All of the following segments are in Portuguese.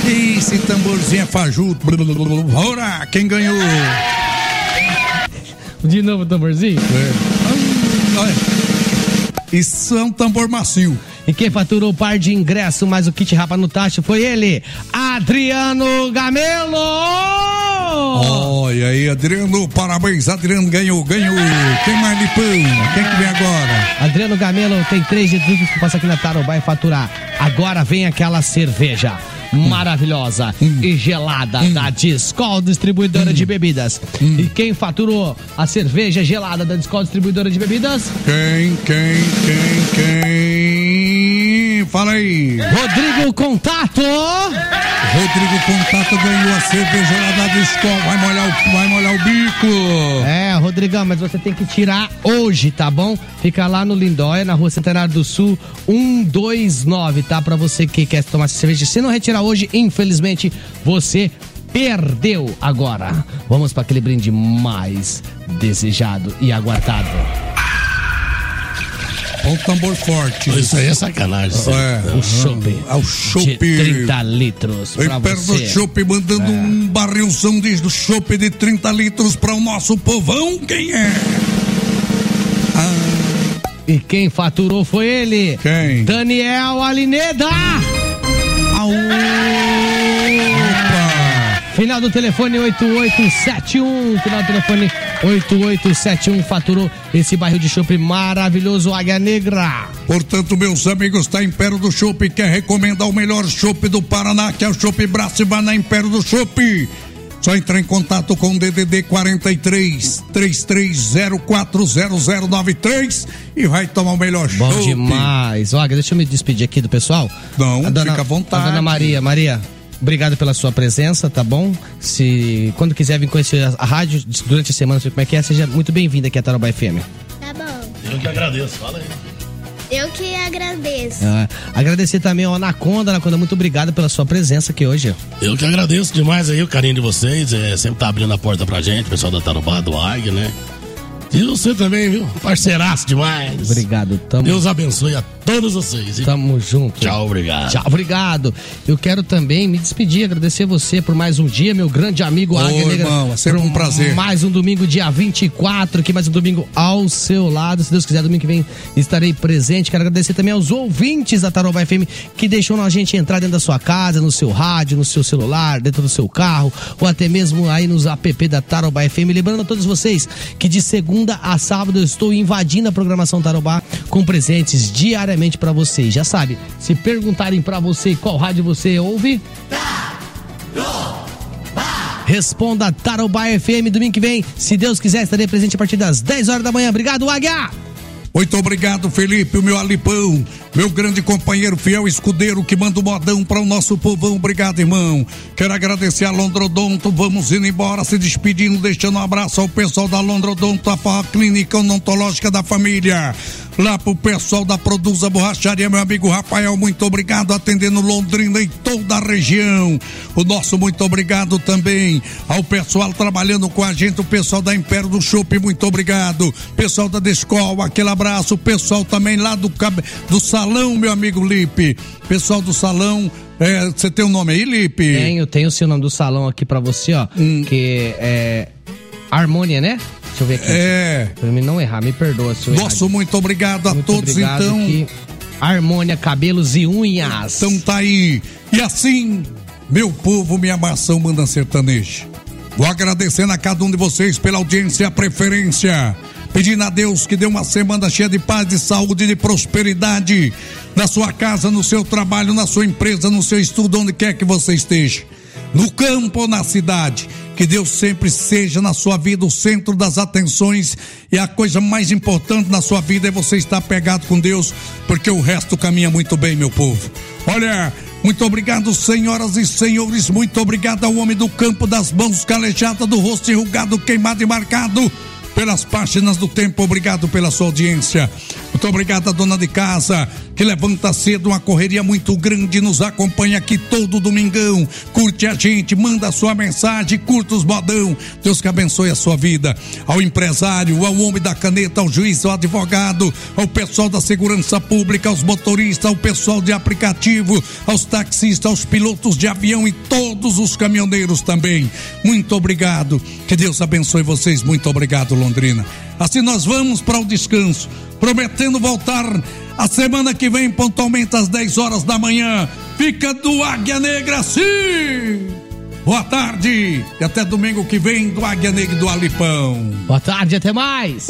Esse tamborzinho é fajuto. Ora, quem ganhou? De novo o tamborzinho? Olha. Isso é um tambor macio. E quem faturou o par de ingresso mais o kit Rapa no Tacho foi ele, Adriano Gamelo! Olha aí, Adriano, parabéns, Adriano ganhou. Quem mais, Lipão? Quem que vem agora? Adriano Gamelo tem 3 de tudo que passa aqui na Tarobá e faturar. Agora vem aquela cerveja maravilhosa e gelada da Skol Distribuidora de Bebidas. E quem faturou a cerveja gelada da Skol Distribuidora de Bebidas? Quem? Fala aí. Rodrigo Contato ganhou a cerveja lá da Skol. Vai molhar o bico. É, Rodrigão, mas você tem que tirar hoje, tá bom? Fica lá no Lindóia, na Rua Centenário do Sul, 129, tá? Pra você que quer tomar essa cerveja. Se não retirar hoje, infelizmente, você perdeu. Agora, vamos para aquele brinde mais desejado e aguardado. Olha o tambor forte. Isso aí é sacanagem. O chopp. O chopp. De 30 litros pra Império do Chopp mandando um barrilzão do chopp de 30 litros para o nosso povão. Quem é? E quem faturou foi ele. Quem? Daniel Alineda. Final do telefone 8871. Final do telefone 8871. Faturou esse barril de chopp maravilhoso, Águia Negra. Portanto, meus amigos, tá Império do Chopp, quer recomendar o melhor chopp do Paraná, que é o Chopp Brás, vai na Império do Chopp. Só entrar em contato com o DDD 43 33040093 e vai tomar o melhor chopp. Bom demais. Olha, deixa eu me despedir aqui do pessoal. Não, fica à vontade. A dona Maria, obrigado pela sua presença, tá bom? Quando quiser vir conhecer a rádio durante a semana, como é que é, seja muito bem-vinda aqui à Tarobá FM. Tá bom. Eu que agradeço, fala aí. Eu que agradeço. Agradecer também ao Anaconda, muito obrigado pela sua presença aqui hoje. Eu que agradeço demais aí o carinho de vocês, sempre tá abrindo a porta pra gente, pessoal da Tarobá, do Águia, né? E você também, viu? Parceiraço demais. Obrigado. Deus abençoe a todos vocês. Tamo junto. Tchau, obrigado. Tchau, obrigado. Eu quero também me despedir, agradecer você por mais um dia, meu grande amigo Águia Negra. Irmão, é sempre um prazer. Mais um domingo, dia 24, aqui mais um domingo ao seu lado. Se Deus quiser, domingo que vem estarei presente. Quero agradecer também aos ouvintes da Tarobá FM que deixou a gente entrar dentro da sua casa, no seu rádio, no seu celular, dentro do seu carro, ou até mesmo aí nos app da Tarobá FM. Lembrando a todos vocês que de segunda a sábado eu estou invadindo a programação Tarobá com presentes diariamente pra vocês. Já sabe, se perguntarem pra você qual rádio você ouve, Tarobá. Responda Tarobá FM. Domingo que vem, se Deus quiser, estarei presente a partir das 10 horas da manhã. Obrigado, Águia! Muito obrigado, Felipe, o meu Alipão, meu grande companheiro fiel escudeiro que manda o modão para o nosso povão. Obrigado, irmão. Quero agradecer a Londrodonto. Vamos indo embora, se despedindo, deixando um abraço ao pessoal da Londrodonto, a clínica odontológica da família. Lá pro pessoal da Produza Borracharia, meu amigo Rafael, muito obrigado, atendendo Londrina e toda a região. O nosso muito obrigado também ao pessoal trabalhando com a gente, o pessoal da Império do Chopp, muito obrigado. Pessoal da Skol, aquele abraço. Pessoal também lá do salão, meu amigo Lipe. Pessoal do salão, você tem o nome aí, Lipe? Tenho o seu nome do salão aqui pra você, ó, que é Harmônia, né? Deixa eu ver aqui. Pra mim não errar, me perdoa se eu errar. Nosso muito obrigado a muito todos, obrigado, então. Aqui. Harmônia, cabelos e unhas. Então tá aí. E assim, meu povo, minha nação manda sertanejo. Vou agradecendo a cada um de vocês pela audiência e a preferência. Pedindo a Deus que dê uma semana cheia de paz, de saúde e de prosperidade. Na sua casa, no seu trabalho, na sua empresa, no seu estudo, onde quer que você esteja. No campo ou na cidade. Que Deus sempre seja na sua vida o centro das atenções, e a coisa mais importante na sua vida é você estar pegado com Deus, porque o resto caminha muito bem, meu povo. Olha, muito obrigado, senhoras e senhores, muito obrigado ao homem do campo, das mãos calejadas, do rosto enrugado, queimado e marcado. pelas páginas do Tempo. Obrigado pela sua audiência. Muito obrigado a dona de casa, que levanta cedo, uma correria muito grande, nos acompanha aqui todo domingão, curte a gente, manda a sua mensagem, curta os modão. Deus que abençoe a sua vida. Ao empresário, ao homem da caneta, ao juiz, ao advogado, ao pessoal da segurança pública, aos motoristas, ao pessoal de aplicativo, aos taxistas, aos pilotos de avião e todos os caminhoneiros também. Muito obrigado. Que Deus abençoe vocês. Muito obrigado, Londrina. Assim nós vamos para o descanso, prometendo voltar a semana que vem, pontualmente às 10 horas da manhã. Fica do Águia Negra, sim! Boa tarde e até domingo que vem do Águia Negra do Alipão. Boa tarde, até mais!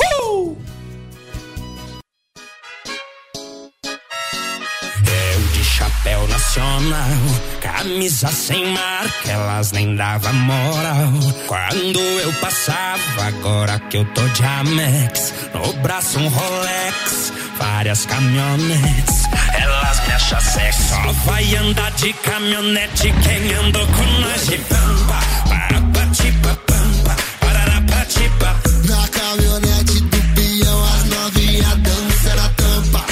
Chapéu nacional, camisa sem marca, elas nem davam moral. Quando eu passava, agora que eu tô de Amex, no braço um Rolex, várias caminhonetes, elas me acham sexy. Só vai andar de caminhonete quem andou com nós de pampa. Papatipa, pampa, pararapatipa. Na caminhonete do peão, as novinhas dançam na tampa.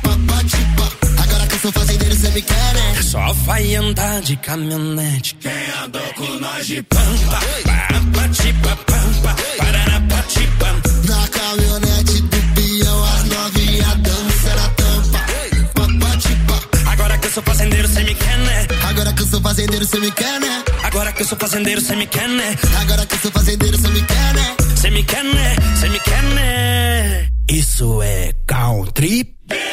Sou fazendeiro, cê me quer, né? Só vai andar de caminhonete quem andou com nós de pampa. Papatipa, pampa, pararapatipa. Na caminhonete do peão, as novinhas dançam na tampa. Papatipa. Agora que eu sou fazendeiro, cê me quer, né? Agora que eu sou fazendeiro, cê me quer, né? Agora que eu sou fazendeiro, cê me quer, né? Agora que eu sou fazendeiro, cê me quer, né? Cê me quer, né? Cê me quer, né? Isso é country.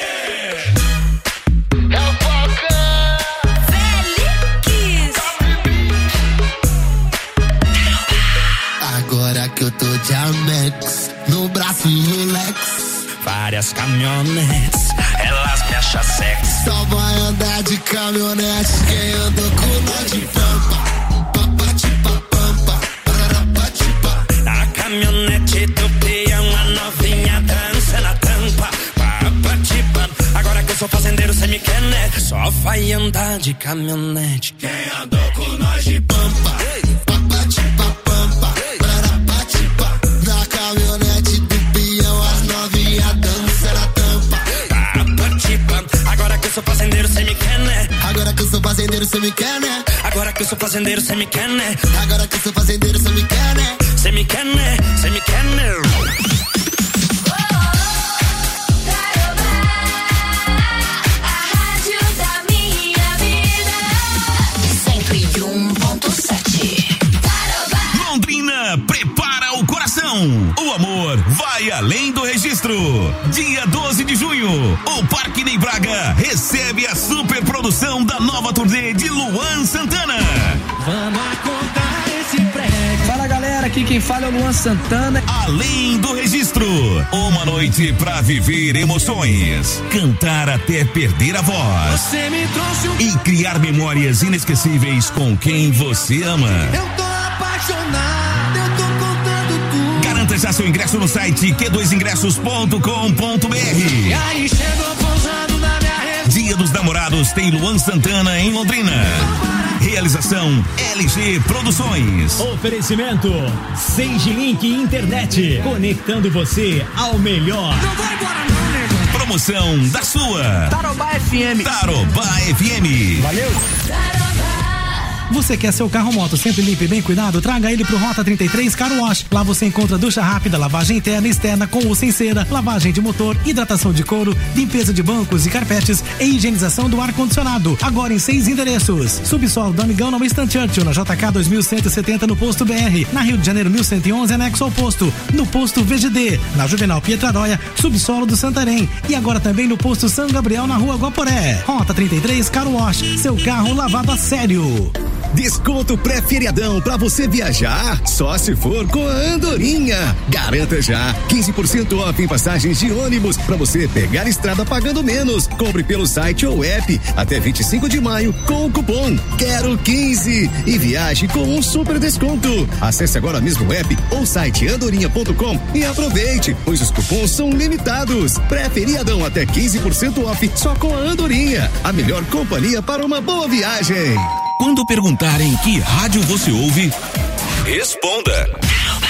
Agora que eu tô de Amex, no braço Rolex, várias caminhonetes, elas me acham sexy. Só vai andar de caminhonete quem andou com nós de pampa. Papatipa, pampa, pararapatipa. Na caminhonete do peão, a novinha dança na tampa. Papatipa. Agora que eu sou fazendeiro, cê me quer, né? Só vai andar de caminhonete quem andou com nós de pampa. Papatipa, pampa, pararapatipa. Na caminhonete do peão, as novinhas dançam na tampa. Papatipa. Agora que eu sou fazendeiro, cê me quer, né? Agora que eu sou fazendeiro, cê me quer, né? Agora que eu sou fazendeiro, cê me quer, né? Agora que eu sou fazendeiro, cê me quer, né? Cê me quer, né? Cê me quer, né? Prepara o coração, o amor vai além do registro. Dia 12 de junho, o Parque Ney Braga recebe a super produção da nova turnê de Luan Santana. Vamos contar esse prédio. Fala galera, aqui quem fala é o Luan Santana. Além do registro, uma noite pra viver emoções, cantar até perder a voz. Você me trouxe e criar memórias inesquecíveis com quem você ama. Eu tô apaixonado, eu tô contando tudo. Garanta já seu ingresso no site q2ingressos.com.br. E aí chegou pousando na minha rede. Dia dos Namorados tem Luan Santana em Londrina. Realização LG Produções. Oferecimento Sage Link Internet, conectando você ao melhor. Não vai embora não, nego. Promoção da sua Tarobá FM. Tarobá FM. Valeu. Você quer seu carro moto sempre limpo e bem cuidado? Traga ele pro Rota 33 Car Wash. Lá você encontra ducha rápida, lavagem interna e externa com ou sem cera, lavagem de motor, hidratação de couro, limpeza de bancos e carpetes e higienização do ar-condicionado. Agora em 6 endereços. Subsolo do Amigão na Winston Churchill, na JK 2170 no Posto BR. Na Rio de Janeiro 1111, anexo ao posto. No Posto VGD. Na Juvenal Pietraróia, subsolo do Santarém. E agora também no Posto São Gabriel, na Rua Guaporé. Rota 33 Car Wash. Seu carro lavado a sério. Desconto pré-feriadão pra você viajar, só se for com a Andorinha. Garanta já 15% off em passagens de ônibus pra você pegar estrada pagando menos. Compre pelo site ou app até 25 de maio com o cupom Quero 15 e viaje com um super desconto. Acesse agora mesmo o app ou site andorinha.com e aproveite, pois os cupons são limitados. Pré-feriadão até 15% off só com a Andorinha, a melhor companhia para uma boa viagem. Quando perguntarem que rádio você ouve, responda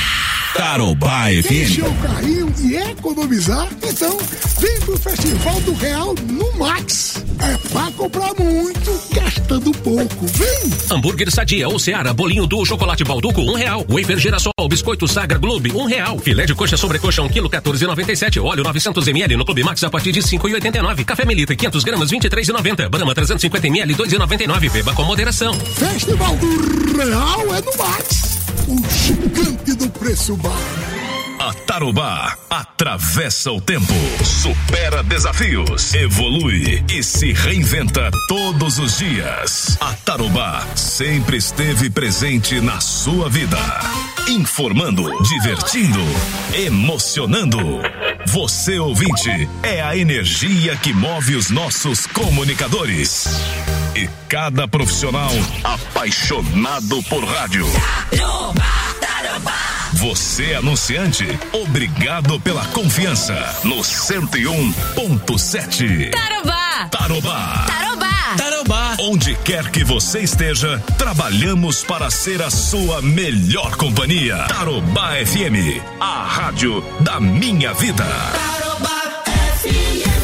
Tarobá FM. Encher o carrinho e economizar? Então, vem pro Festival do Real no Max. É pra comprar muito, gastando pouco. Vem! Hambúrguer Sadia ou Seara, bolinho do chocolate Balduco, R$1. Wafer Girassol, biscoito Sagra Globe, R$1. Filé de coxa sobrecoxa, 1 kg, 14,97. Óleo 900 ml no Clube Max a partir de 5,89. Café Melita, 500 gramas, 23,90. Brahma 350 ml, 2,99. Beba com moderação. Festival do Real é no Max. O gigante do preço baixo. A Tarobá atravessa o tempo, supera desafios, evolui e se reinventa todos os dias. A Tarobá sempre esteve presente na sua vida, informando, divertindo, emocionando. Você, ouvinte, é a energia que move os nossos comunicadores. E cada profissional apaixonado por rádio. Você, anunciante, obrigado pela confiança no 101.7. Tarobá. Tarobá. Tarobá. Tarobá. Onde quer que você esteja, trabalhamos para ser a sua melhor companhia. Tarobá FM, a rádio da minha vida. Tarobá FM.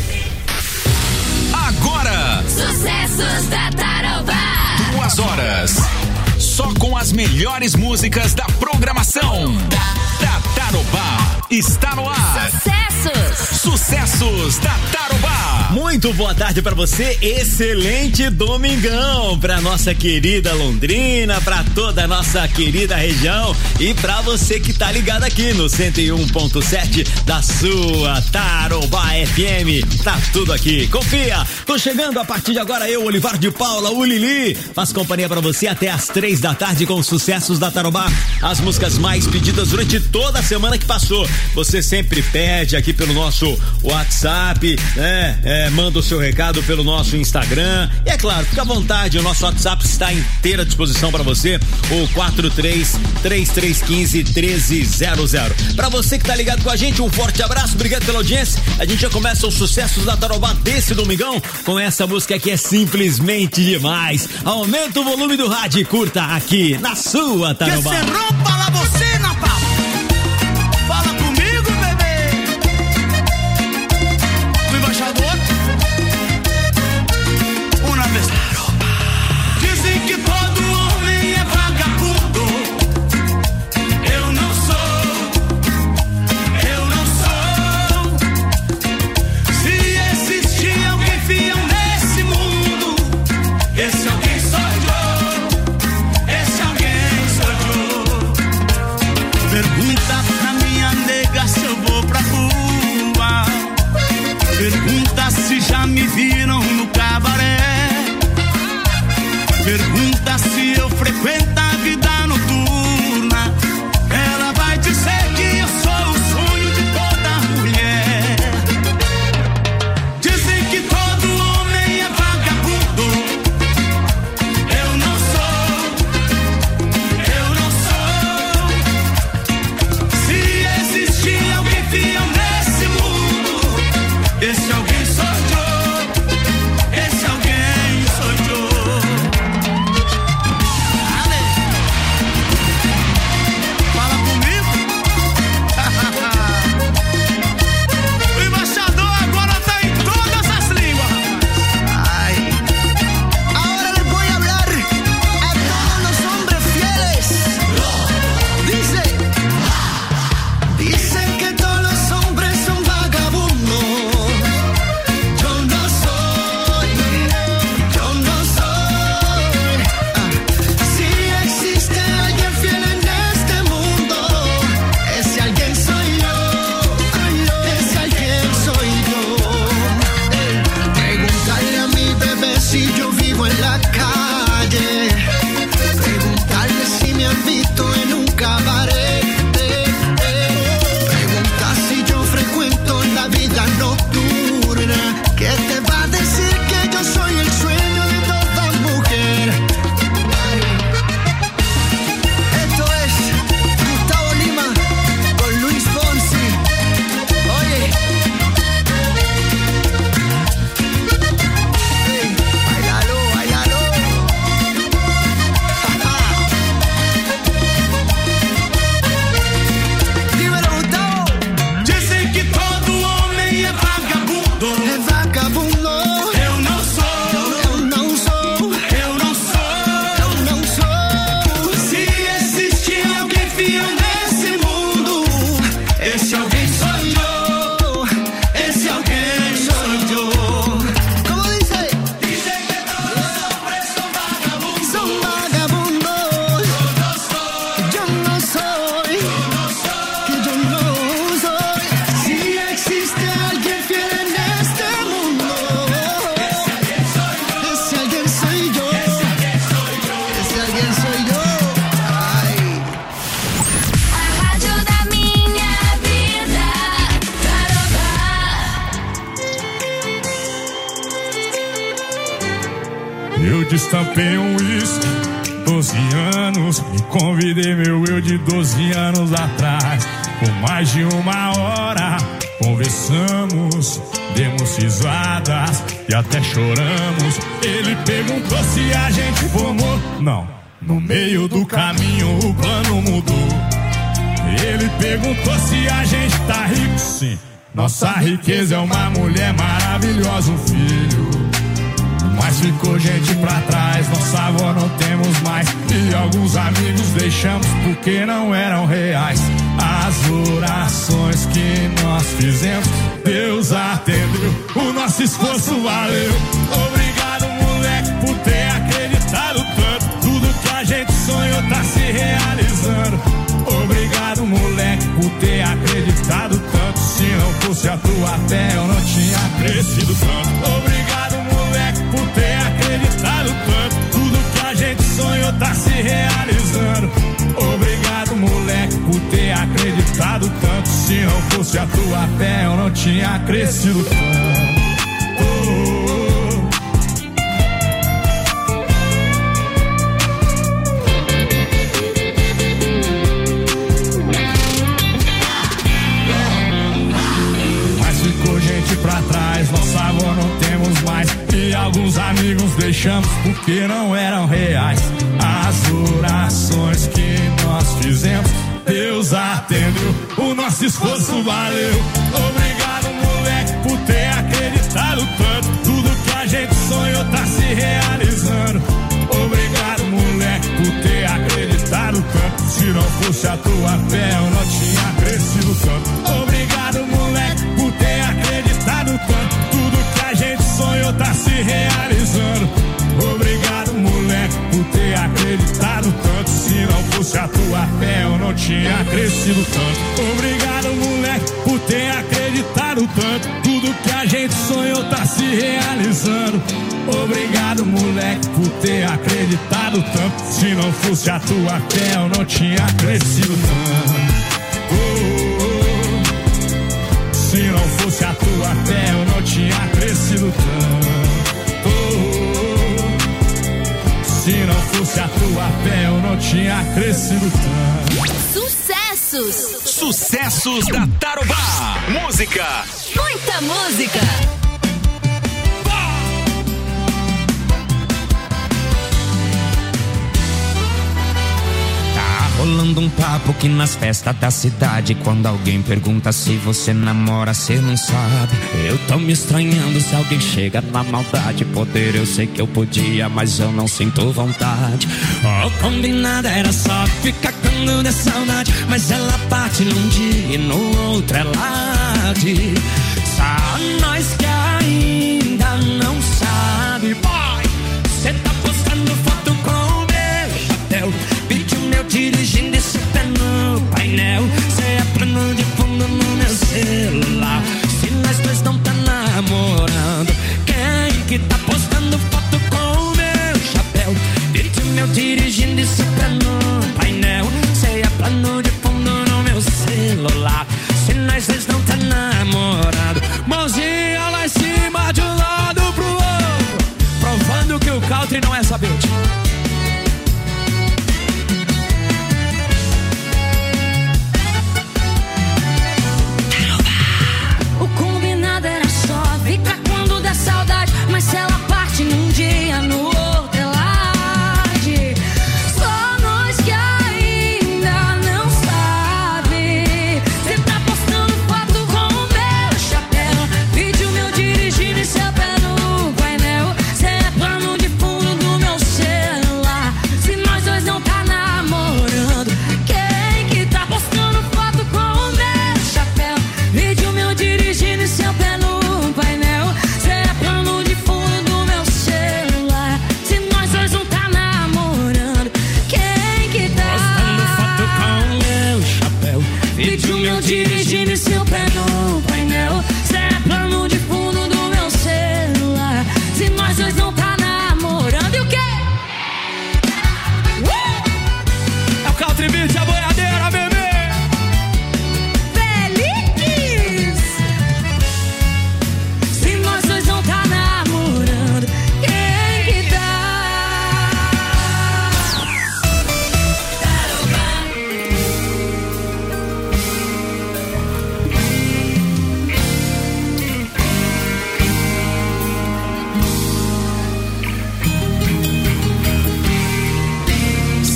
Agora, Sucessos da Tarobá. 2 horas. Só com as melhores músicas da programação da Tarobá. Está no ar. Sucessos da Tarobá. Muito boa tarde pra você, excelente domingão pra nossa querida Londrina, pra toda a nossa querida região e pra você que tá ligado aqui no 101.7 da sua Tarobá FM. Tá tudo aqui, confia. Tô chegando a partir de agora eu, Olivar de Paula, o Lili, faz companhia pra você até às 3 da tarde com os sucessos da Tarobá, as músicas mais pedidas durante toda a semana que passou. Você sempre pede aqui pelo nosso WhatsApp, né? Manda o seu recado pelo nosso Instagram. E é claro, fica à vontade, o nosso WhatsApp está à inteira disposição para você, o 43-3315-1300. Para você que tá ligado com a gente, um forte abraço, obrigado pela audiência. A gente já começa os sucessos da Tarobá desse domingão com essa música que é simplesmente demais. Aumenta o volume do rádio e curta aqui na sua Tarobá. Que se rompa lá você, Natal. Fala comigo, bebê. O embaixador. Uma vez. Dizem que todo homem é vagabundo. Eu não sou. Se existir alguém fiel nesse mundo, esse alguém sou eu. Pergunta pra minha nega se eu vou pra rua. Pergunta se já me viram no cabaré. Pergunta se eu frequento a vida noturna. Ela vai dizer que eu sou o sonho de toda mulher. Dizem que todo homem é vagabundo. Eu não sou. Se existir alguém fiel nesse mundo, esse alguém sou eu. Esse alguém sou eu. estampei um uísque, 12 anos, e convidei meu eu de 12 anos atrás. Por mais de 1 hora conversamos, demos risadas e até choramos. Ele perguntou se a gente formou. Não, no meio do caminho o plano mudou. Ele perguntou se a gente tá rico. Sim, nossa riqueza é uma mulher maravilhosa, um filho. Mas ficou gente pra trás, nossa avó não temos mais. E alguns amigos deixamos porque não eram reais. As orações que nós fizemos, Deus atendeu, o nosso esforço valeu. Obrigado, moleque, por ter acreditado tanto. Tudo que a gente sonhou tá se realizando. Obrigado, moleque, por ter acreditado tanto. Se não fosse a tua fé, eu não tinha crescido tanto. Obrigado, moleque, por ter acreditado tanto. Tudo que a gente sonhou tá se realizando. Obrigado, moleque, por ter acreditado tanto. Se não fosse a tua fé, eu não tinha crescido tanto. Pra trás, nossa avó não temos mais. E alguns amigos deixamos porque não eram reais. As orações que nós fizemos, Deus atendeu, o nosso esforço valeu. Obrigado, moleque, por ter acreditado tanto. Tudo que a gente sonhou tá se realizando. Obrigado, moleque, por ter acreditado tanto. Se não fosse a tua fé, eu não tinha crescido tanto. Obrigado, moleque, por ter acreditado tanto. Tudo que a gente sonhou tá se realizando. Obrigado, moleque, por ter acreditado tanto. Se não fosse a tua fé, eu não tinha crescido tanto. Obrigado, moleque, por ter acreditado tanto. Tudo que a gente sonhou tá se realizando. Obrigado, moleque, por ter acreditado tanto. Se não fosse a tua fé, eu não tinha crescido tanto. Se não fosse a tua fé, eu não tinha crescido tanto. Se não fosse a tua fé, eu não tinha crescido tanto. Sucessos! Sucessos da Tarobá. Música. Muita música. Rolando um papo que nas festas da cidade, quando alguém pergunta se você namora, cê não sabe. Eu tô me estranhando se alguém chega na maldade. Poder eu sei que eu podia, mas eu não sinto vontade. O combinado era só ficar quando der saudade, mas ela parte num dia e no outro ela diz. Só nós que ainda não sabe. Boy, cê tá postando foto com o meu chapéu, dirigindo esse pé no painel. Cê é plano de fundo no meu celular. Se nós dois não tá namorando, quem que tá postando foto com o meu chapéu? Vídeo meu dirigindo esse pé no painel. Cê é plano de fundo no meu celular. Se nós dois não tá namorando, mãozinha lá em cima de um lado pro outro, provando que o country não é saber. Fica quando der saudade, mas se ela parte num dia, no outro ela diz. Só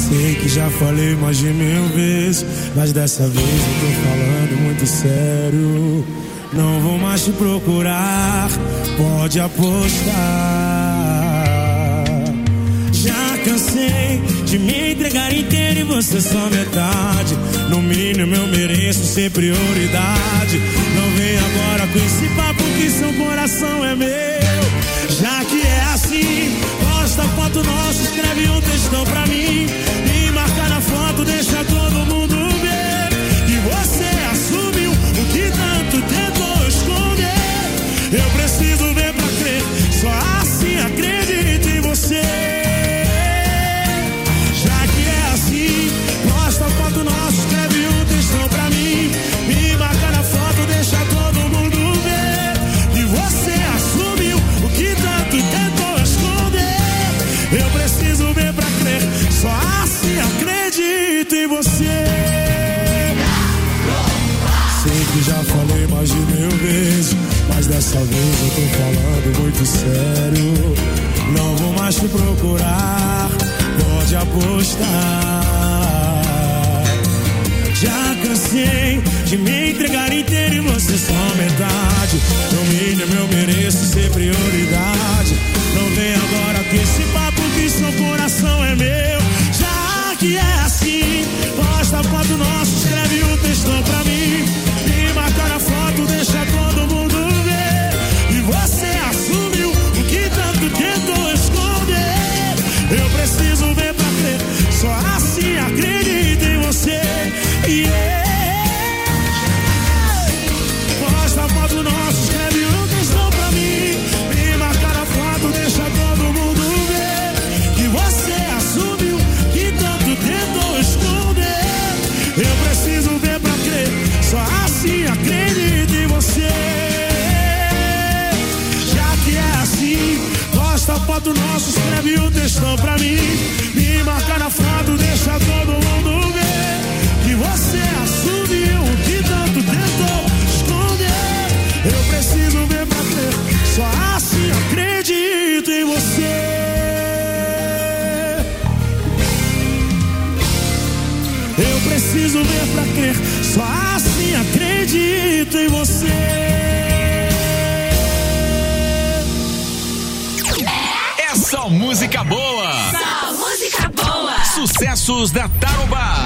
Sei que já falei mais de 1000 vezes, mas dessa vez eu tô falando muito sério. Não vou mais te procurar, pode apostar. Já cansei de me entregar inteiro e você só metade. No mínimo eu mereço ser prioridade. Não vem agora com esse papo que seu coração é meu. Já que é assim, posta foto nossa, escreve um textão pra mim e marca na foto, deixa todo mundo ver que você assumiu o que tanto tentou esconder. Eu preciso ver pra crer, só assim acredito em você. Já que é assim, posta foto nossa, escreve um textão pra mim e marca na foto, deixa todo mundo ver que você assumiu o que tanto tentou esconder. Eu preciso ver pra crer, só assim acredito em você. Sei que já falei mais de 1000 vezes, mas dessa vez eu tô falando muito sério. Não vou mais te procurar, pode apostar. Já cansei de me entregar inteiro e você só metade. No mínimo eu mereço ser prioridade. Não vem agora com esse papo que seu coração é meu. Já que é assim, posta foto nossa, escreve um textão pra mim e marca na foto, deixa todo mundo ver. E você assumiu o que tanto tentou esconder. Eu preciso ver pra crer, só assim acredito em você. Posta foto nossa, escreve um textão pra mim e marca na foto, deixa todo mundo ver que você assumiu que tanto tentou esconder. Eu preciso ver pra crer, só assim acredito em você. Já que é assim, posta foto nossa, escreve um textão pra mim e marca na foto, deixa todo mundo ver que você assumiu o que tanto tentou esconder. Eu preciso ver pra crer, só assim acredito em você. Eu preciso ver pra crer, só assim acredito em você. É só música boa. Só música boa. Sucessos da Tarobá.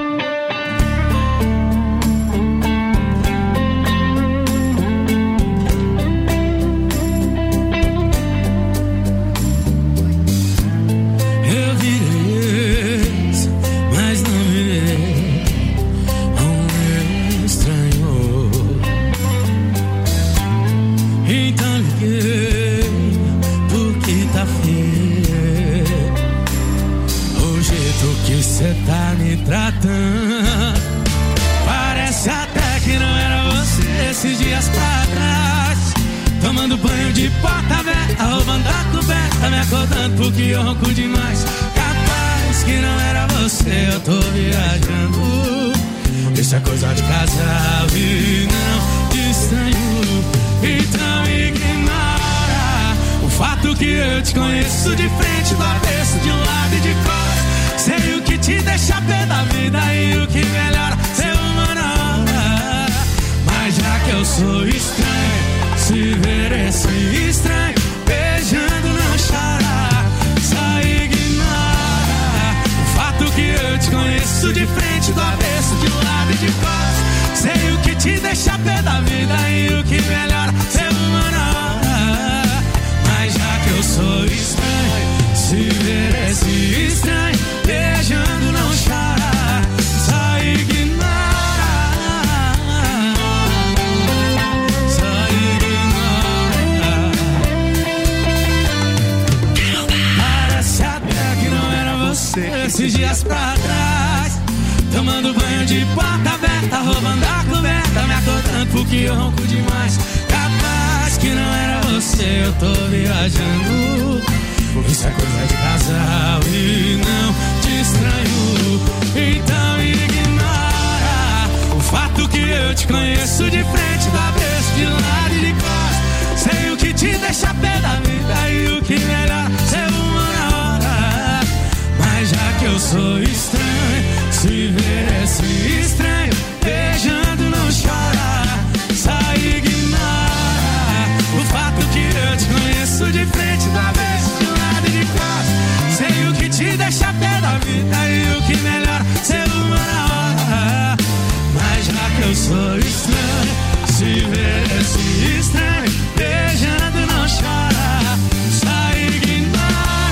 Cê tá me tratando, parece até que não era você esses dias pra trás. Tomando banho de porta aberta, roubando a coberta, me acordando porque eu ronco demais. Capaz que não era você, eu tô viajando. Isso é coisa de casal e não de estranho. Então ignora o fato que eu te conheço de frente, do avesso, de um lado e de costas. Sei o que te deixa pé da vida e o que melhora ser humana. Mas já que eu sou estranho, se ver esse estranho beijando não chora. Só ignora o fato que eu te conheço de frente, do avesso, de um lado e de costas. Sei o que te deixa pé da vida e o que melhora ser humana. Mas já que eu sou estranho, se ver esse estranho beijando não chora, só ignora, só ignora. Parece até que não era você esses dias pra trás. Tomando banho de porta aberta, roubando a coberta, me acordando porque eu ronco demais. Capaz que não era você, eu tô viajando. Isso é coisa de casal e não te estranho. Então ignora o fato que eu te conheço de frente, do avesso, de lado e de costas. Sei o que te deixa pé da vida e o que melhor ser uma hora. Mas já que eu sou estranho, se ver esse estranho beijando não chora, só ignora o fato que eu te conheço de frente, da vez de um lado e de costas. Sei o que te deixa pé da vida e o que melhora ser uma hora. Mas já que eu sou estranho, se ver esse estranho beijando não chora, só ignora.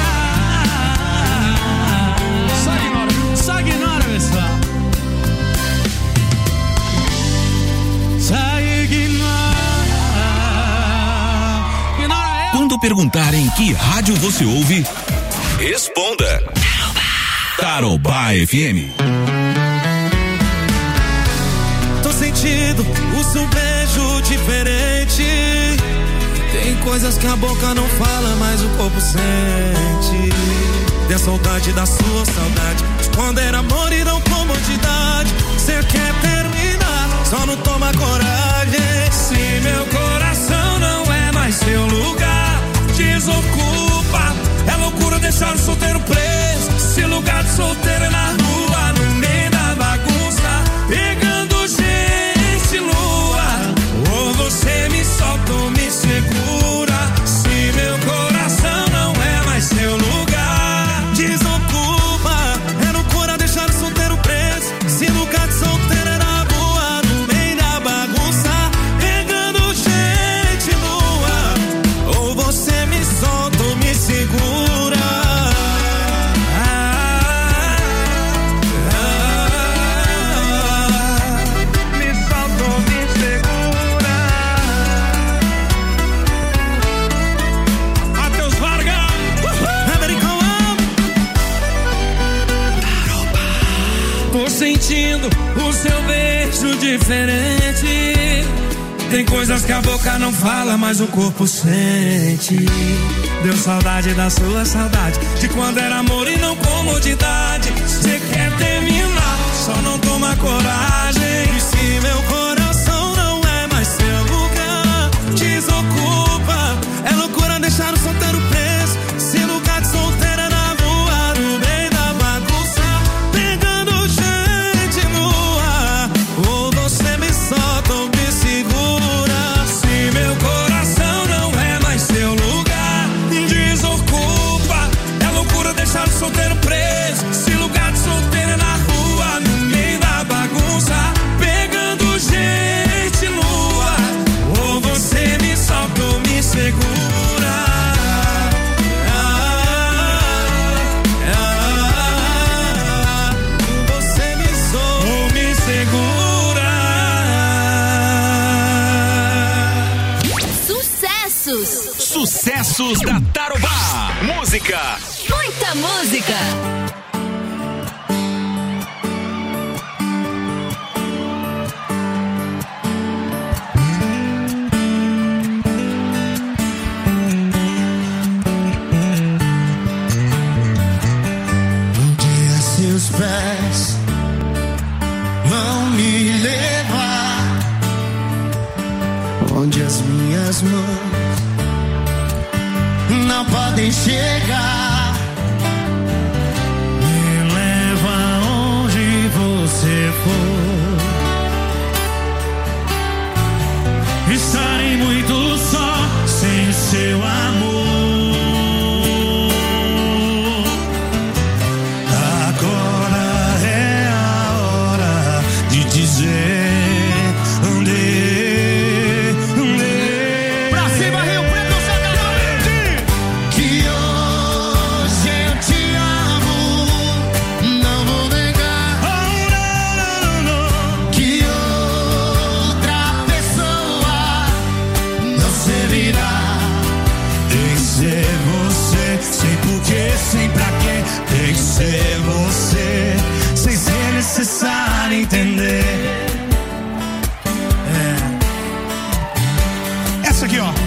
Só ignora, pessoal. Só ignora. Quando perguntarem que rádio você ouve, responda Tarobá FM. Tô sentindo o seu beijo diferente. Tem coisas que a boca não fala, mas o corpo sente. Tem a saudade da sua saudade, esconder amor e não comodidade. Cê quer terminar, só não toma coragem. Se meu coração não é mais seu lugar, desocupa. É loucura deixar o solteiro preso. Se lugar de solteiro é na rua, no meio da bagunça, pegando gente lua. Ou você me solta ou me segura. Se meu coração não é mais seu lugar, desocupa. É loucura deixar o solteiro preso. Se lugar de solteiro é na rua, no meio da bagunça, pegando gente lua. Ou você me solta ou me segura. Me solta ou me segura. Matheus Vargas, American. Tô sentindo o seu beijo diferente. Tem coisas que a boca não fala, mas o corpo sente. Deu saudade da sua saudade, de quando era amor e não comodidade. Cê quer terminar, só não toma coragem. E se meu coração não é mais seu lugar, desocupa. É loucura deixar o solteiro preso. Se lugar de solteiro é na rua, no meio da bagunça, pegando gente nua. Ou você me solta ou me segura. Se meu coração não é mais seu lugar, desocupa. É loucura deixar o solteiro preso. Se lugar de solteiro é na rua, no meio da bagunça, pegando gente nua. Ou você me solta ou me segura. Você me solta ou me segura. Sucessos. Sucessos da Tarobá. Música. Muita música. Um dia seus pés vão me levar onde as minhas mãos não podem chegar. Me leva onde você for. Estarei muito só sem seu amor. Agora é a hora de dizer pra cima, Rio Preto, Sacramento. Que hoje eu te amo, não vou negar. Que outra pessoa não servirá. Tem que ser você, sem porquê, sem pra quê. Tem que ser você, sem ser necessário entender. Essa aqui, ó.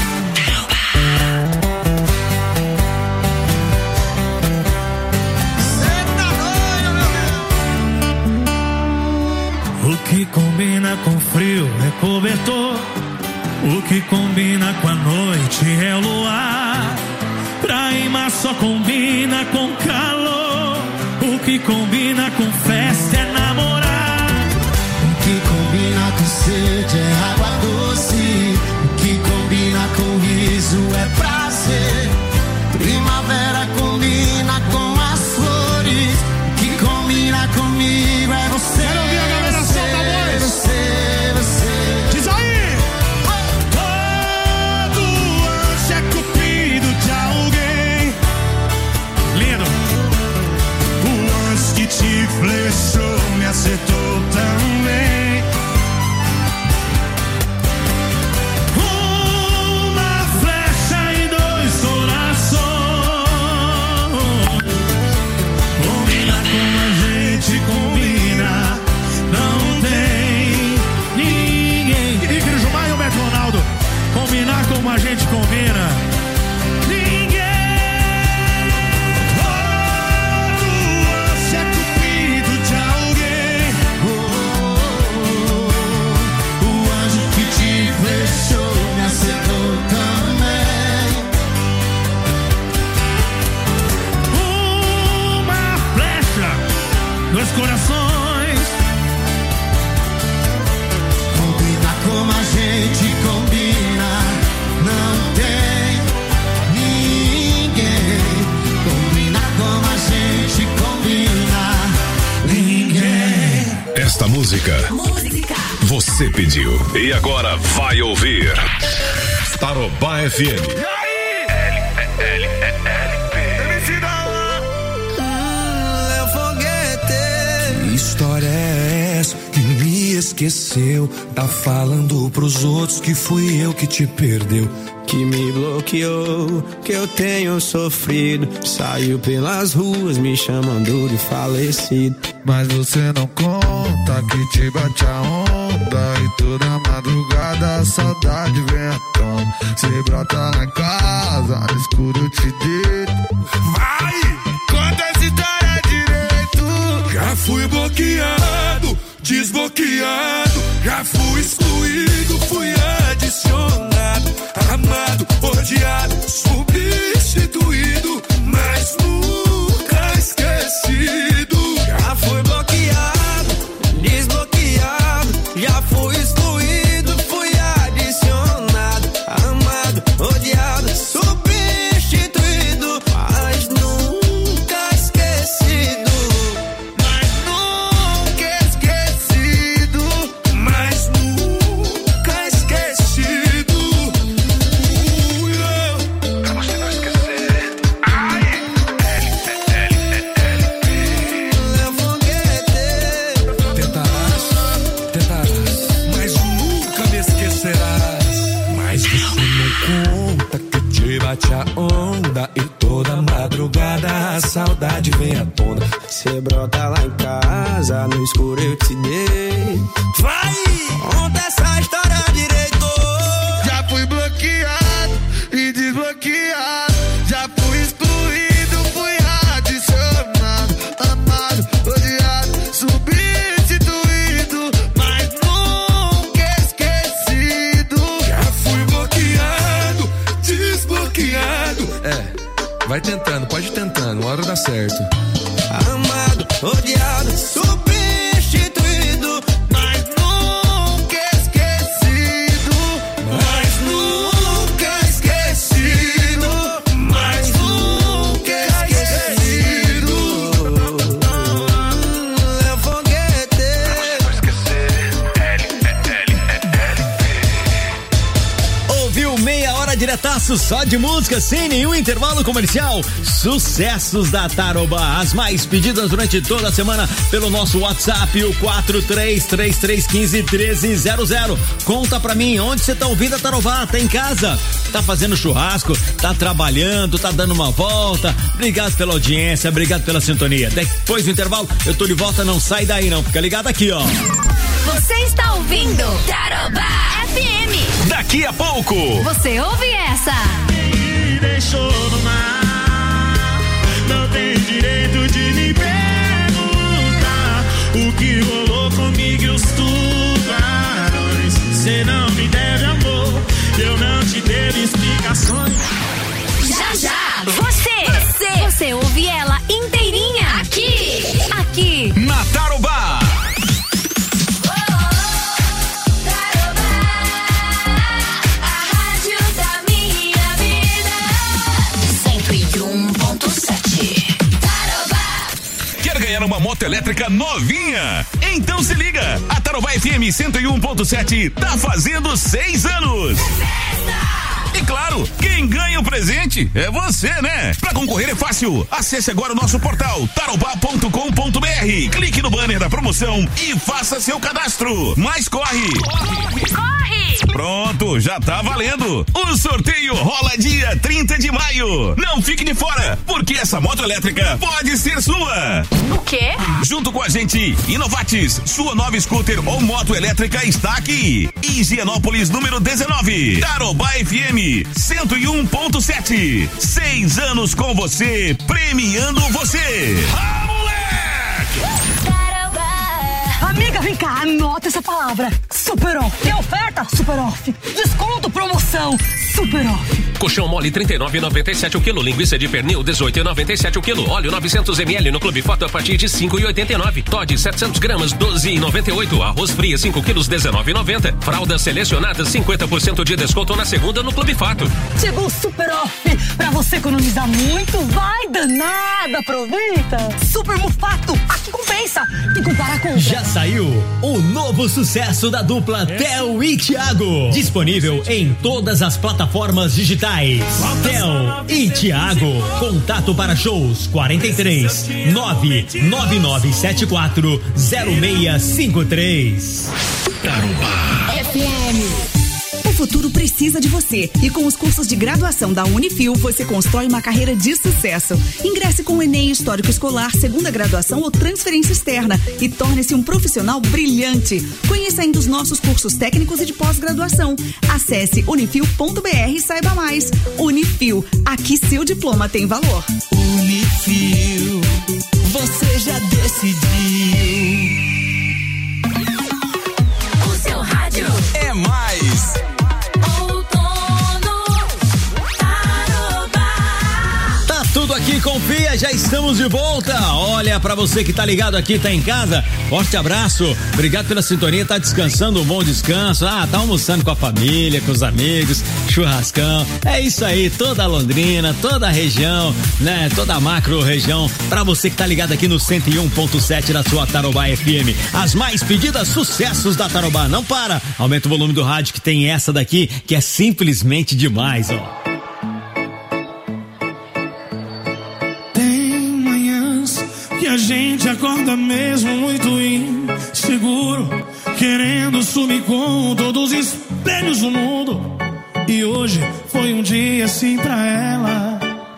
O que combina com frio é cobertor. O que combina com a noite é o luar. Pra rimar só combina com calor. O que combina com festa é namorar. O que combina com sede é água doce. O que combina com riso é prazer. Primavera combina com as flores. O que combina comigo é você. Quero ouvir a galera solta a voz. Você. Diz aí! Todo anjo é cupido de alguém. Lindo. O anjo que te flechou me acertou também. Uma flecha e dois corações. Combina como a gente combina. Não tem ninguém. Igreja Gilmar e o Beto Ronaldo. Combinar como a gente combina. Ninguém. Todo anjo é cupido de alguém. O anjo que te flechou me acertou também. Uma flecha, dois corações. Combina como a gente combina. Não tem ninguém. Combina como a gente combina. Ninguém. Esta música você pediu e agora vai ouvir Tarobá FM. Que história é essa que me esqueceu? Tá falando pros outros que fui eu que te perdeu. Que me bloqueou, que eu tenho sofrido. Saiu pelas ruas me chamando de falecido. Mas você não conta que te bate a onda. E toda madrugada a saudade vem à tona. Cê brota lá em casa, no escuro eu te deito. Vai, conta essa história direito. Já fui bloqueado, desbloqueado. Já fui excluído, fui adicionado. Amado, odiado, substituído, mas nunca esquecido. Já fui bloqueado, desbloqueado. Já fui excluído, fui adicionado. Amado, odiado, substituído, mas nunca esquecido. Mas nunca esquecido. Mas nunca esquecido. Pra você não esquecer. Ai, tentarás, mas nunca me esquecerás. Mas você não conta que eu te bate a onda. E toda madrugada a saudade vem à tona. Cê brota lá em casa, no escuro eu te dei. Vai! Conta essa história direito. Já fui bloqueado e desbloqueado. Já fui excluído, fui adicionado. Amado, odiado, substituído, mas nunca esquecido. Já fui bloqueado, desbloqueado. Vai tentando, pode ir tentando, uma hora dá certo. Amado, odiado, substituído, mas nunca esquecido. Mas nunca esquecido. Mas nunca esquecido. É foguete. Pra você não esquecer. Ouviu meia hora diretaço só de música, sem nenhum intervalo comercial. Sucessos da Tarobá, as mais pedidas durante toda a semana pelo nosso WhatsApp, o 4333151300. Conta pra mim, onde você tá ouvindo a Tarobá? Tá em casa? Tá fazendo churrasco? Tá trabalhando? Tá dando uma volta? Obrigado pela audiência, obrigado pela sintonia. Depois do intervalo, eu tô de volta, não sai daí não, fica ligado aqui, ó. Você está ouvindo Tarobá FM. Daqui a pouco. Você ouve essa? Me deixou no mar. Não tem direito de me perguntar o que rolou comigo e os tubarões. Cê não me deve amor, eu não te devo explicações. Já, já, você ouve ela inteirinha aqui uma moto elétrica novinha. Então se liga, a Tarobá FM 101.7 tá fazendo 6 anos. E claro, quem ganha o presente é você, né? Pra concorrer é fácil. Acesse agora o nosso portal tarobá.com.br. Clique no banner da promoção e faça seu cadastro. Mas corre! Pronto, já tá valendo. O sorteio rola dia 30 de maio. Não fique de fora, porque essa moto elétrica pode ser sua. O quê? Junto com a gente, Inovatis, sua nova scooter ou moto elétrica está aqui. Higienópolis número 19. Tarobá FM 101.7. 6 anos com você, premiando você. Amiga, vem cá, anota essa palavra. Super off. Tem oferta? Super off. Desconto, promoção. Super off. Colchão mole 39,97 o quilo. Linguiça de pernil 18,97 o quilo. Óleo 900 ml no Clube Foto a partir de 5,89. Toddy 700 gramas 12,98. Arroz fria 5 quilos 19,90. Fraldas selecionadas 50% de desconto na segunda no Clube Fato. Chegou o Super Off. Pra você economizar muito, vai danada. Aproveita. Super Mufato. Aqui compensa. Tem que comparar com... Já saiu o novo sucesso da dupla Theo e Thiago. Disponível em todas as plataformas digitais. Theo e Thiago. Contato para shows 43 99974 0653. Tarobá FM. O futuro precisa de você e com os cursos de graduação da Unifil você constrói uma carreira de sucesso. Ingresse com o Enem Histórico Escolar, segunda graduação ou transferência externa e torne-se um profissional brilhante. Conheça ainda os nossos cursos técnicos e de pós-graduação. Acesse unifil.br e saiba mais. Unifil, aqui seu diploma tem valor. Unifil, você já decidiu. O seu rádio é mais. Tudo aqui, confia, já estamos de volta. Olha, pra você que tá ligado aqui, tá em casa, forte abraço, obrigado pela sintonia, tá descansando, um bom descanso, tá almoçando com a família, com os amigos, churrascão, é isso aí, toda a Londrina, toda a região, né, toda a macro região, pra você que tá ligado aqui no 101.7 da sua Tarobá FM, as mais pedidas sucessos da Tarobá, não para, aumenta o volume do rádio que tem essa daqui, que é simplesmente demais, ó. Que a gente acorda mesmo muito inseguro, querendo sumir com todos os espelhos do mundo. E hoje foi um dia assim pra ela.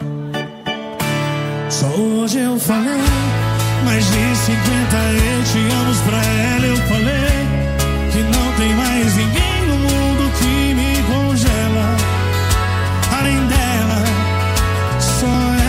Só hoje eu falei mais de 50 eu te amo pra ela. Eu falei que não tem mais ninguém no mundo que me congela. Além dela, só ela.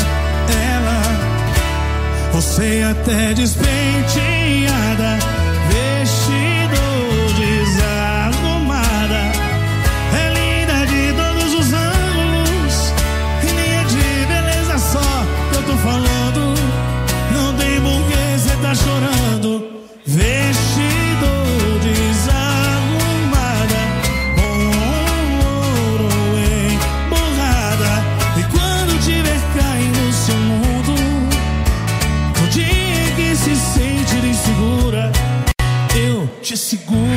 Você até despenteada, vestido desarrumada, é linda de todos os ângulos, e nem é de beleza só que eu tô falando. Não tem por que cê tá chorando. Vestido desarrumada, com ouro emborrada, e quando tiver caindo no seu mundo, se sente insegura, eu te seguro.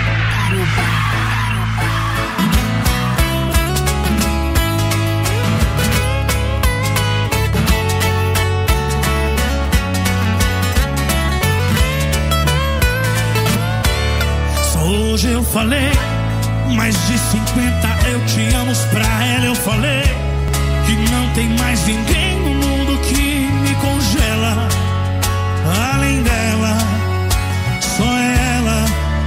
Só hoje eu falei mais de 50 eu te amo pra ela. Eu falei que não tem mais ninguém no mundo que me congela. Além dela, só ela.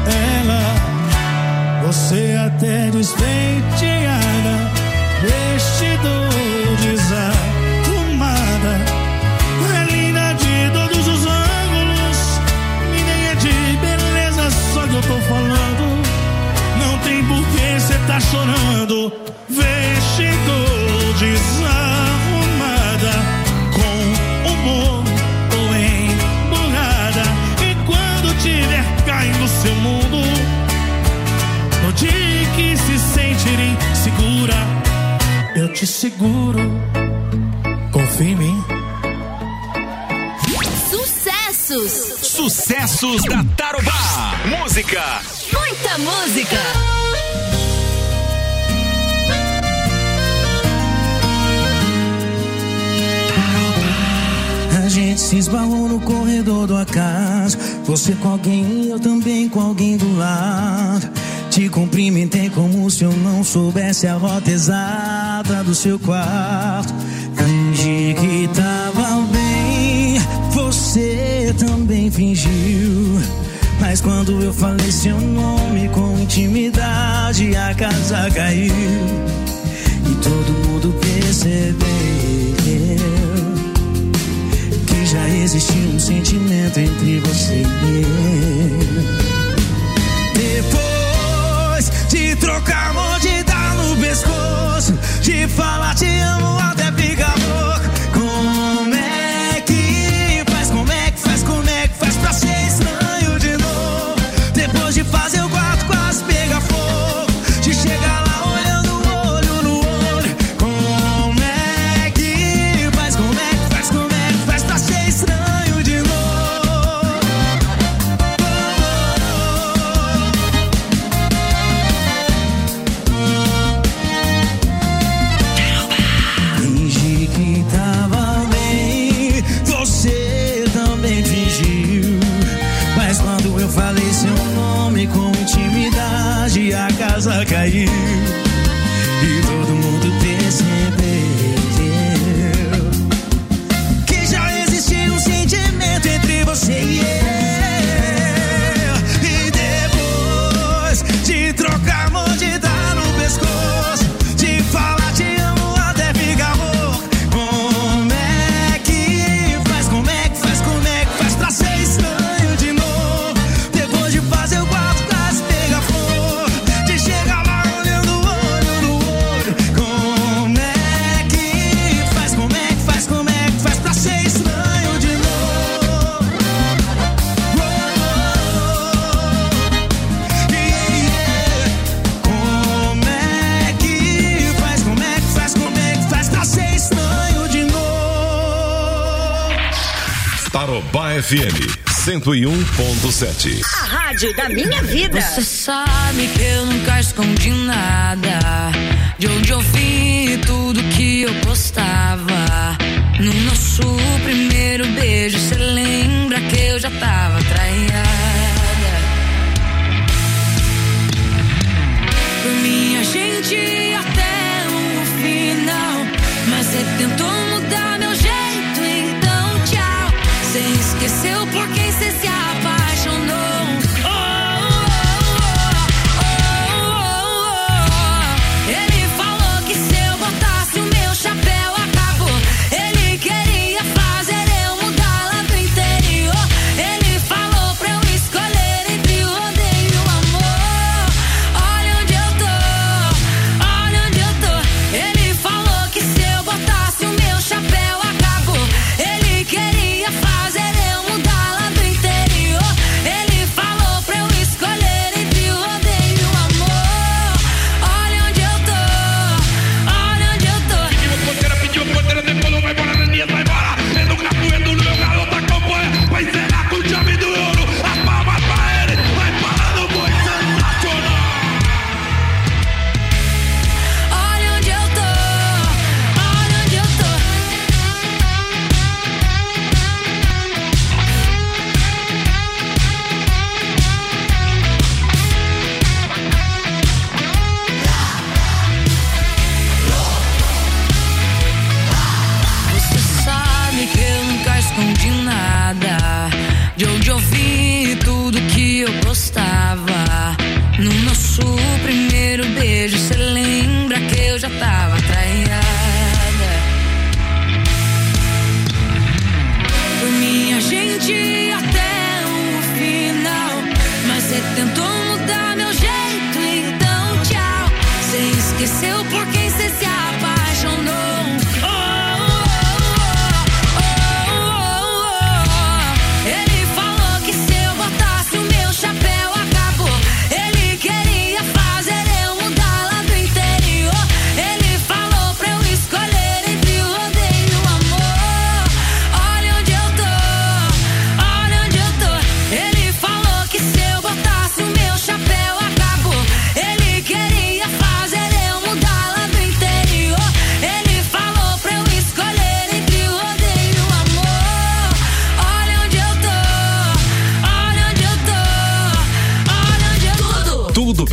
Você até despenteada, vestido desarrumada, é linda de todos os ângulos, e nem é de beleza só que eu tô falando. Não tem por que cê tá chorando. Vestido desarrumada, com humor tiver caindo no seu mundo, no dia que se sentir insegura, eu te seguro. Confia em mim. Sucesso! Sucessos da Tarobá. Música. Muita música. A gente se esbarrou no corredor do acaso. Você com alguém e eu também com alguém do lado. Te cumprimentei como se eu não soubesse a rota exata do seu quarto. Fingi que tava bem, você também fingiu. Mas quando eu falei seu nome com intimidade, a casa caiu. E todo mundo percebeu que já existia um sentimento entre você e eu. Depois de trocar amor, de dar no pescoço, de falar te amo até ficar louco. Como é que faz, como é que faz, como é que faz pra ser estranho de novo? Depois de fazer o quarto quase pegar fogo, de chegar lá olhando olho no olho. Como é que faz, como é que faz, como é que faz pra ser estranho de novo? Fingi que tava bem, você também fingiu. Mas quando eu falei seu nome com intimidade, a casa caiu. E todo mundo percebeu que já existia um sentimento entre você e eu. E depois de trocar amor, de dar no pescoço, de falar te amo até ficar louco. Como é que faz, como é que faz, como é que faz pra ser estranho de novo? Depois de fazer o quarto quase pegar fogo, de chegar lá olhando olho no olho. Como é que faz, como é que faz, como é que faz pra ser estranho de novo? Como é que faz, como é que faz, como é que faz pra ser estranho de novo? Tarobá FM 101.7. A rádio da minha vida. Você sabe que eu nunca escondi nada. De onde eu vim, tudo que eu postava. No nosso primeiro beijo, cê lembra que eu já tava traída. Por mim a gente ia até o final, mas cê tentou mudar meu jeito, então tchau. Cê esqueceu por quem cê se apaixonou. Ele falou que se eu botasse o meu chapéu acabou. Ele queria fazer eu mudar lá do interior. Ele falou pra eu escolher entre o rodeio e o amor. Olha onde eu tô, olha onde eu tô. Ele falou que se eu botasse o meu chapéu acabou. Ele queria fazer eu mudar lá do interior.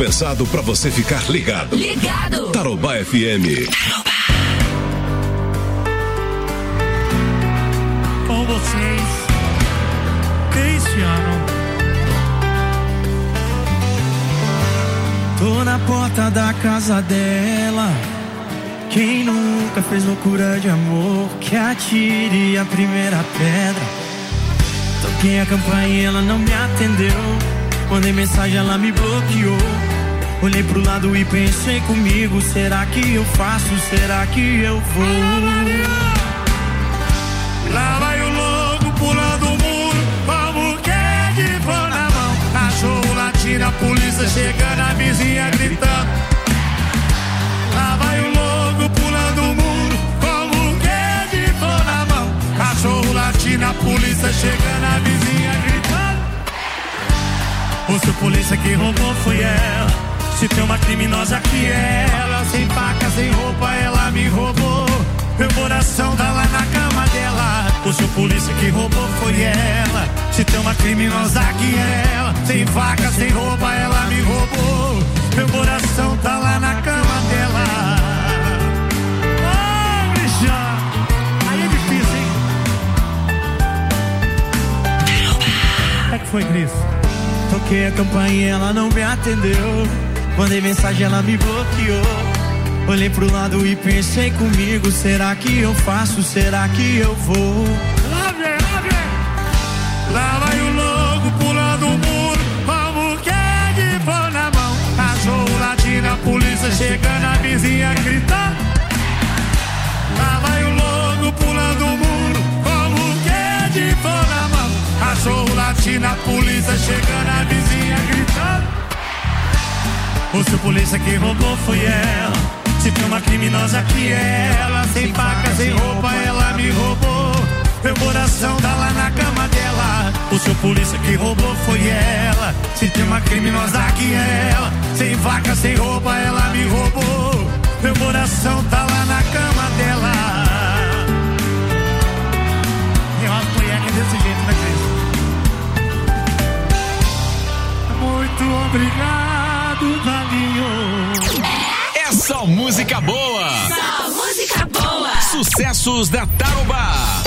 pensado pra você ficar ligado. Ligado. Tarobá FM. Com vocês, Cristiano. Tô na porta da casa dela. Quem nunca fez loucura de amor, que atire a primeira pedra. Toquei a campainha, ela não me atendeu. Mandei mensagem, ela me bloqueou. Olhei pro lado e pensei comigo, será que eu faço, será que eu vou? Lá vai o louco pulando o muro, como que de pão na mão. Cachorro latindo, a polícia chegando, a vizinha gritando. Lá vai o louco pulando o muro, como que de pão na mão. Cachorro latindo, a polícia chegando, a vizinha gritando. O seu polícia que roubou foi ela. Se tem uma criminosa que é ela, sem faca, sem roupa, ela me roubou. Meu coração tá lá na cama dela. O seu polícia que roubou foi ela. Se tem uma criminosa que é ela, sem faca, sem roupa, ela me roubou. Meu coração tá lá na cama dela. Oh, bicha, aí é difícil, hein? Como é que foi, Cris? Toquei a campainha, ela não me atendeu. Mandei mensagem, ela me bloqueou. Olhei pro lado e pensei comigo, será que eu faço, será que eu vou? Lá vem, lá vem. Lá vai o louco pulando o muro, como que de pão na mão. Cachorro latindo, a polícia chegando, a vizinha gritando. Lá vai o louco pulando o muro, como que de pão na mão. Cachorro latindo, a polícia chegando, a vizinha gritando. O seu polícia que roubou foi ela. Se tem uma criminosa que é ela, sem faca, sem roupa, ela me roubou. Meu coração tá lá na cama dela. O seu polícia que roubou foi ela. Se tem uma criminosa que é ela, sem faca, sem roupa, ela me roubou. Meu coração tá lá na cama dela. Eu acho que é desse jeito, né, Cris? Muito obrigado, Valinho. É só música boa. Só música boa. Sucessos da Tarobá.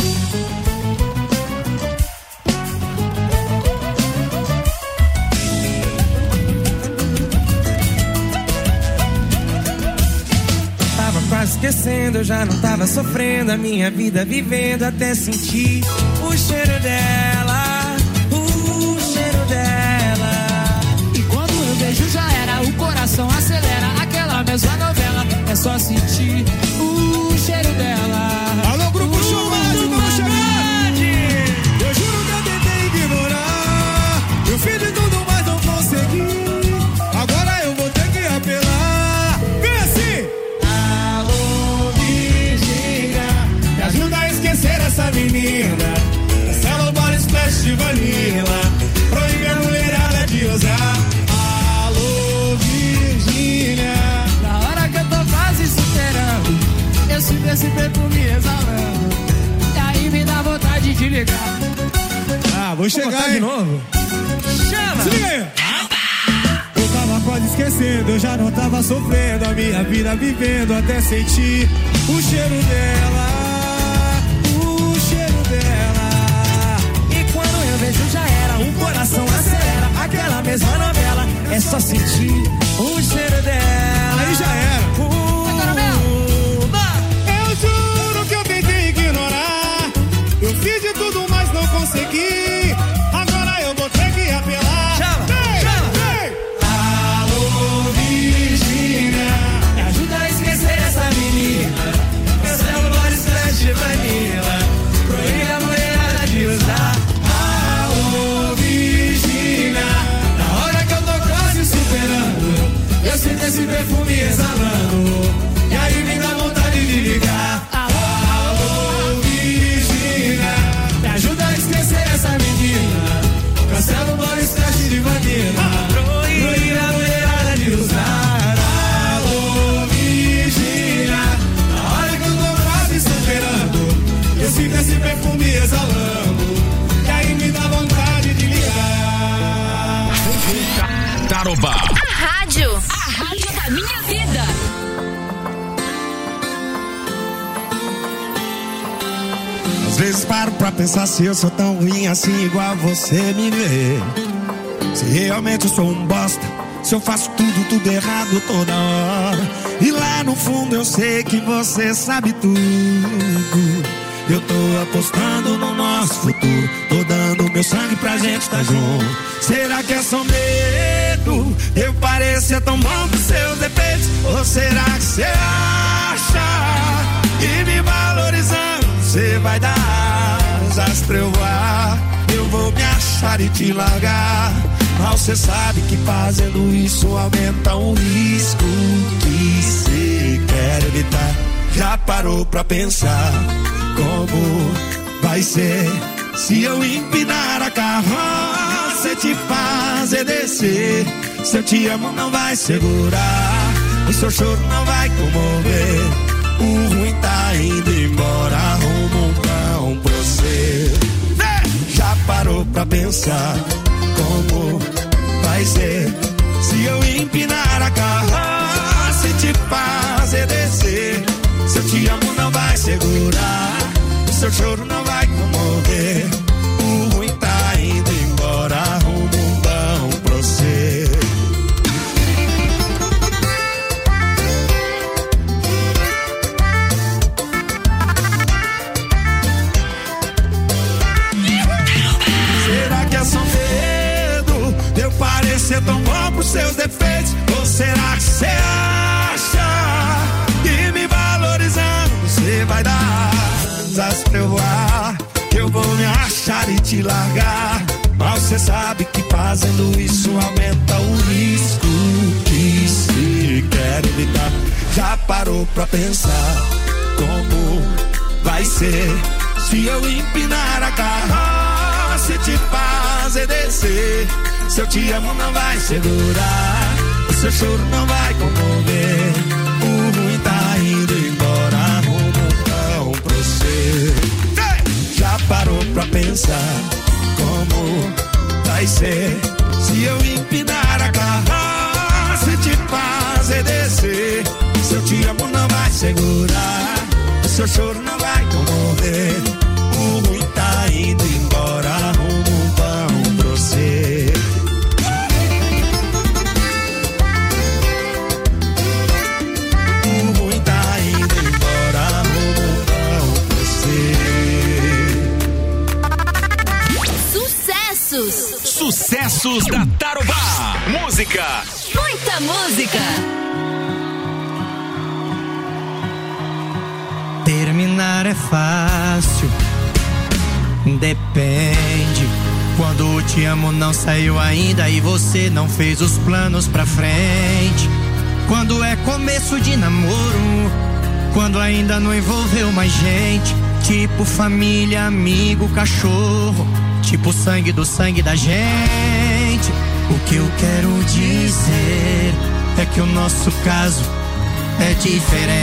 Tava quase esquecendo, eu já não tava sofrendo a minha vida vivendo até sentir o cheiro dela, o cheiro dela. E quando eu vejo já era, o coração acelera, aquela mesma novela, é só sentir o cheiro dela. Alô, grupo Chumate, vamos chegar! Eu juro que eu tentei ignorar, eu fiz de tudo, mas não consegui. Agora eu vou ter que apelar. Vem assim! Alô, Virgínia, me ajuda a esquecer essa menina. Ela bora splash de vanilla, proíbe a mulherada de usar. Alô, Virgínia, Na hora que eu tô quase superando, eu sinto esse perfume exalando, e aí me dá vontade de ligar. ah, vou chegar de novo. Chama! Se liga aí. Eu tava quase esquecendo, eu já não tava sofrendo a minha vida vivendo até sentir o cheiro dela, o cheiro dela. E quando eu vejo já era, o coração acelera, aquela mesma novela, é só sentir o cheiro dela. Aí já era. Eu juro que eu tentei ignorar, eu fiz de tudo, mas não consegui. Agora eu vou ter que apelar. Chama, vem, chama. vem. Alô, Virgínia, Me ajuda a esquecer essa menina. meu celular está pensar se eu sou tão ruim assim igual você me vê. Se realmente eu sou um bosta, se eu faço tudo errado toda hora. E lá no fundo eu sei que você sabe tudo. Eu tô apostando no nosso futuro, tô dando meu sangue pra gente tá junto. Será que é só medo? Eu parecer tão bom pros seus defeitos? Ou será que você acha que me valorizando você vai dar asas pra eu voar? Eu vou me achar e te largar, mas você sabe que fazendo isso aumenta o risco que você quer evitar. Já parou pra pensar como vai ser se eu empinar a carroça e te fazer descer? Se eu te amo não vai segurar, o seu choro não vai comover. O ruim tá indo embora, arruma um pão pra você. Já parou pra pensar como vai ser se eu empinar a carroça e te fazer descer? Se eu te amo não vai segurar, o seu choro não vai comover. O ruim tá indo embora, arruma um pão pra você. Será que é só medo de eu parecer tão bom pros seus defeitos? Ou será que você acha que me valorizando você vai dar asas pra eu voar? Que eu vou me achar e te largar, mas você sabe que fazendo isso aumenta o risco que se quer evitar. Já parou pra pensar como vai ser se eu empinar a carroça e te fazer descer? Se eu te amo não vai segurar, o seu choro não vai comover. O ruim tá indo embora, arruma um pão pra você. Já parou pra pensar como vai ser se eu empinar a carroça e te fazer descer? Se eu te amo não vai segurar, o seu choro não vai comover. O ruim tá indo embora, arruma um pão pra você. O ruim tá indo embora, arruma um pão pra você. Sucessos! Sucessos da Tarobá. Música. Muita música. Terminar é fácil, depende. Quando o te amo não saiu ainda e você não fez os planos pra frente. Quando é começo de namoro, quando ainda não envolveu mais gente. Tipo família, amigo, cachorro, tipo sangue do sangue da gente. O que eu quero dizer é que o nosso caso é diferente.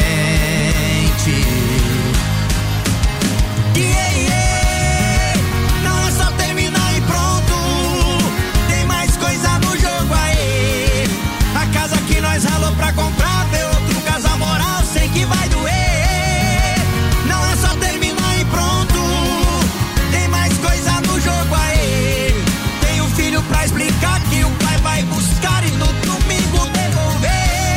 Não é só terminar e pronto, tem mais coisa no jogo aí. A casa que nós ralou pra comprar, ver outro casal moral, sei que vai doer. Não é só terminar e pronto, tem mais coisa no jogo aí. Tem um filho pra explicar que o pai vai buscar e no domingo devolver.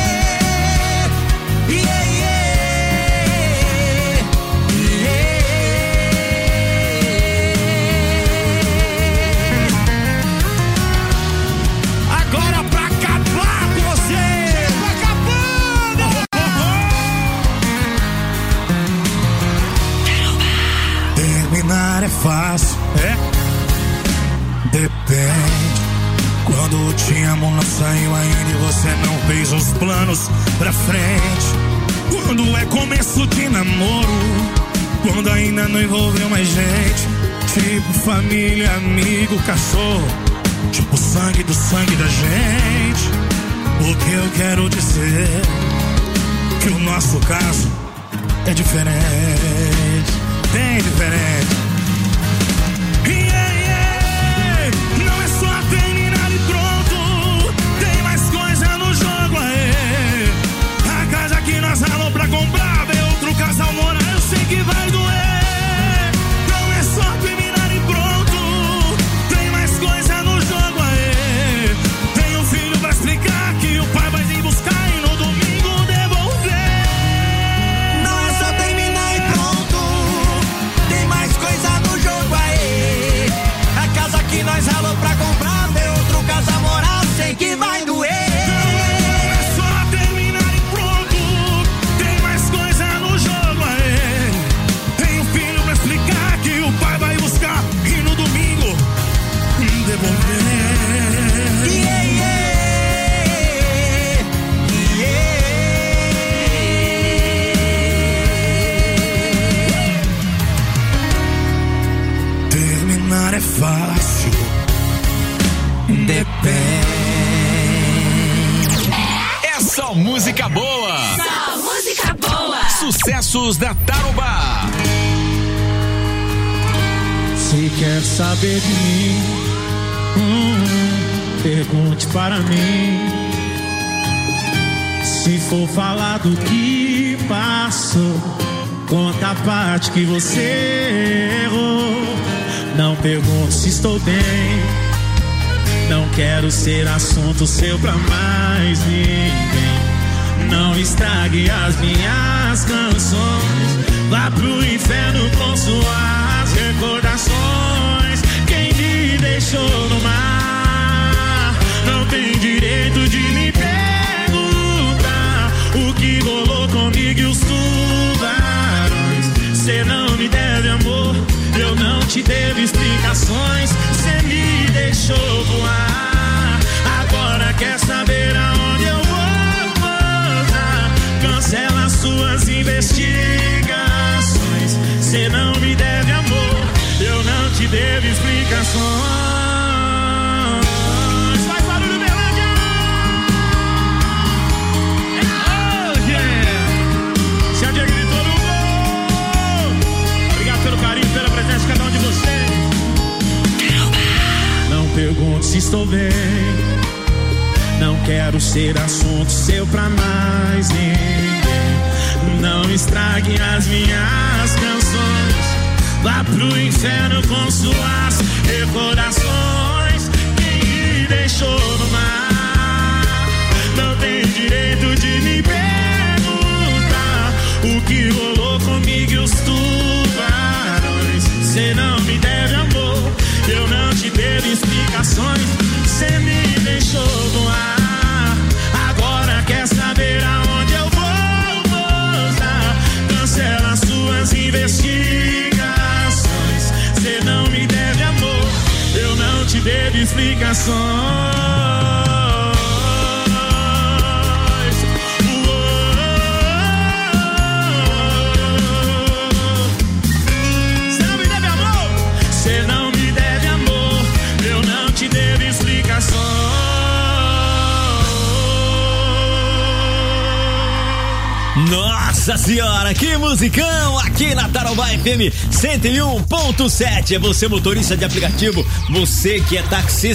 Agora pra acabar com você, acabando. Terminar é fácil, é? Depende. Quando o te amo não saiu ainda e você não fez os planos pra frente. Quando é começo de namoro, quando ainda não envolveu mais gente. Tipo família, amigo, cachorro, tipo sangue do sangue da gente. O que eu quero dizer que o nosso caso é diferente, bem diferente. Não é só terminar e pronto, tem mais coisa no jogo aí. A casa que nós ralou pra comprar, ver outro casal morar, eu sei que vai doer. Não é só terminar nós ralou pra comprar, ver outro casa morar, sei que vai doer. É só terminar e pronto, tem mais coisa no jogo aí. Tem um filho pra explicar que o pai vai buscar e no domingo devolver. Terminar é fácil, depende. É só música boa. Só música boa. Sucessos da Tarobá. Se quer saber de mim, pergunte para mim. Se for falar do que passou, conta a parte que você errou. Não pergunte se estou bem, não quero ser assunto seu pra mais ninguém. Não estrague as minhas canções, vá pro inferno com suas recordações. Quem me deixou no mar não tem direito de me perguntar o que rolou comigo e os tubarões. Cê não me deve amor, eu não te devo explicações. Cê me deixou voar, agora quer saber aonde eu vou pousar. Cancela suas investigações. Cê não me deve amor, eu não te devo explicações. Faz barulho, Berlândia! Oh, yeah! Se a Diego gritou no gol. Obrigado pelo carinho, pela presença de cada um de vocês. Não pergunto se estou bem, não quero ser assunto seu pra mais ninguém. Não estrague as minhas canções, vá pro inferno com suas recordações. Quem me deixou no mar não tem direito de me perguntar o que rolou comigo e os tubarões. Cê não me deve amor, eu não te devo explicações. Cê me deixou voar, agora quer saber aonde eu vou pousar. Cancela suas investigações. Cê não me deve amor, eu não te devo explicações. Nossa senhora, que musicão aqui na Tarobá FM 101.7. É você motorista de aplicativo, você que é taxista.